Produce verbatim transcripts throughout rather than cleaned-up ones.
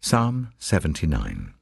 Psalm seventy-nine.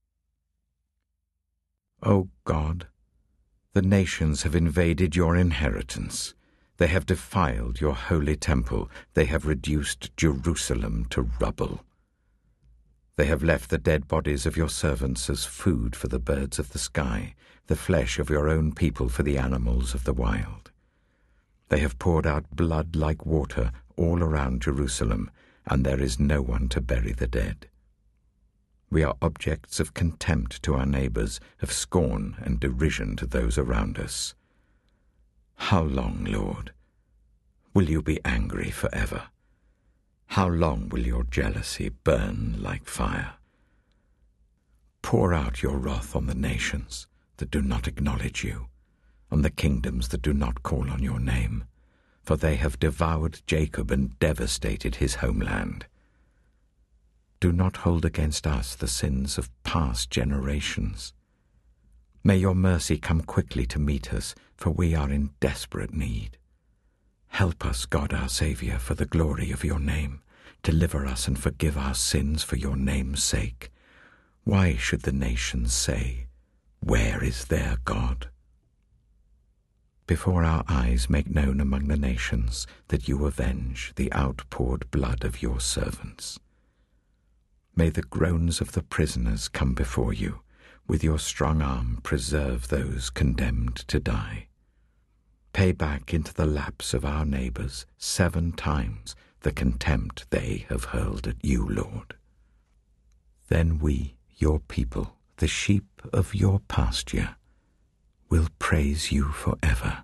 O God, the nations have invaded your inheritance. They have defiled your holy temple. They have reduced Jerusalem to rubble. They have left the dead bodies of your servants as food for the birds of the sky, the flesh of your own people for the animals of the wild. They have poured out blood like water all around Jerusalem, and there is no one to bury the dead. We are objects of contempt to our neighbors, of scorn and derision to those around us. How long, Lord, will you be angry forever? How long will your jealousy burn like fire? Pour out your wrath on the nations that do not acknowledge you, on the kingdoms that do not call on your name, for they have devoured Jacob and devastated his homeland. Do not hold against us the sins of past generations. May your mercy come quickly to meet us, for we are in desperate need. Help us, God our Saviour, for the glory of your name. Deliver us and forgive our sins for your name's sake. Why should the nations say, "Where is their God?" Before our eyes make known among the nations that you avenge the outpoured blood of your servants. May the groans of the prisoners come before you. With your strong arm preserve those condemned to die. Pay back into the laps of our neighbors seven times the contempt they have hurled at you, Lord. Then we, your people, the sheep of your pasture, will praise you forever.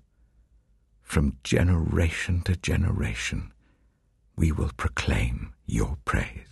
From generation to generation, we will proclaim your praise.